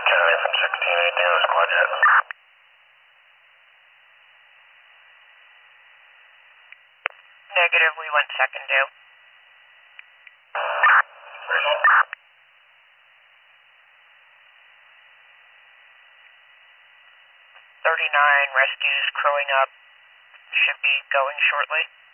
Kennedy from 1618, squad jet. Negative, we went second due. 39, rescues crewing up, should be going shortly.